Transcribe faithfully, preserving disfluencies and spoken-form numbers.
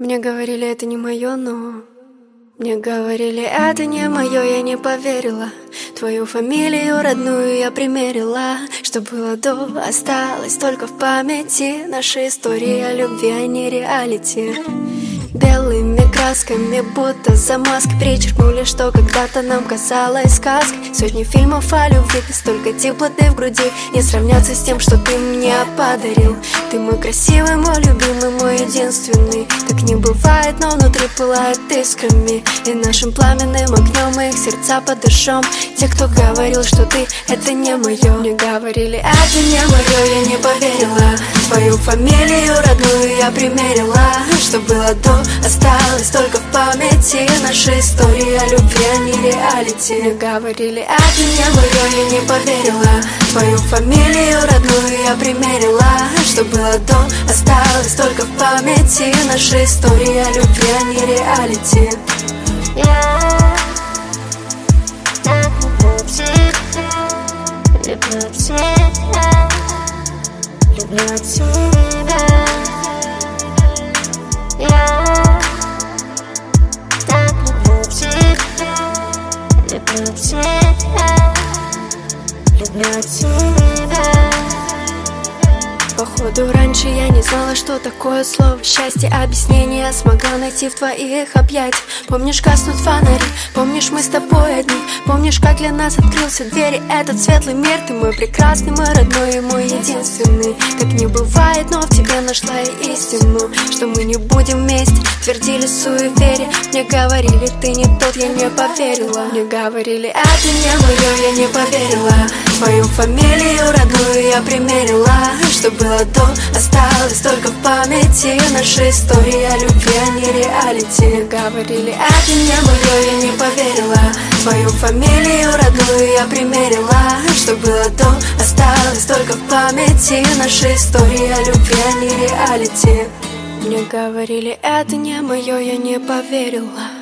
Мне говорили, это не мое, но... Мне говорили, это не мое, я не поверила. Твою фамилию родную я примерила. Что было до, осталось только в памяти. Наши истории о любви, а не реалити. Белыми красками, будто замазки, причеркнули, что когда-то нам казалось сказкой. Сотни фильмов о любви, столько теплоты в груди не сравнятся с тем, что ты мне подарил. Ты мой красивый, мой любимый, мой единственный. Так не бывает, но внутри пылает искрами. И нашим пламенным огнем их сердца под дождем. Те, кто говорил, что ты это не мое, мне говорили, это не мое, я не поверила. Твою фамилию родную я примерила. Что было до, осталось только в памяти. Наши истории о любви, а не реалити. Мне говорили, это не мое, я не поверила. Твою фамилию родную я примерила. Что было до, осталось только в памяти. Наши истории о любви, а не реалити. Я так люблю тебя, люблю тебя, люблю тебя. Я так люблю тебя, люблю тебя, люблю тебя. Походу, раньше я не знала, что такое слово счастье. Объяснение смогла найти в твоих объятиях. Помнишь, гаснут фонари, помнишь, мы с тобой одни. Помнишь, как для нас открылся двери этот светлый мир. Ты мой прекрасный, мой родной и мой единственный. Так не бывает, но в тебе нашла я истину. Что мы не будем вместе, твердили суеверие. Мне говорили, ты не тот, я не поверила. Мне говорили, это не мое, я не поверила. Твою фамилию родную я примерила. Что было до, осталось только в памяти. Наши истории о любви, а не реалити. Мне говорили, это не мое, я не поверила. Твою фамилию родную я примерила. Что было до, осталось только в памяти. Наши истории о любви, а не реалити. Мне говорили, это не мое, я не поверила.